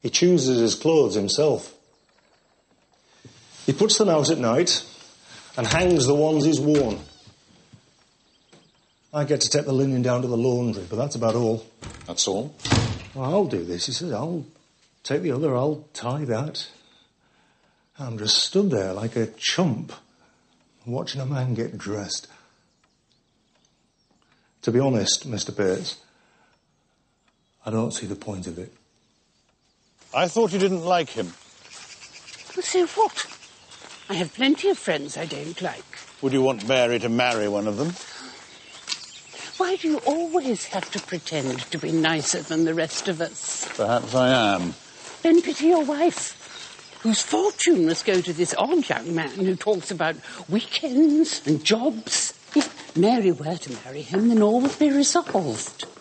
He chooses his clothes himself. He puts them out at night and hangs the ones he's worn. I get to take the linen down to the laundry, but that's about all. That's all? Well, I'll do this, he says. I'll take the other, I'll tie that. I'm just stood there like a chump, watching a man get dressed. To be honest, Mr. Bates, I don't see the point of it. I thought you didn't like him. Well, so what? I have plenty of friends I don't like. Would you want Mary to marry one of them? Why do you always have to pretend to be nicer than the rest of us? Perhaps I am. Then pity your wife, whose fortune must go to this odd young man who talks about weekends and jobs. If Mary were to marry him, then all would be resolved.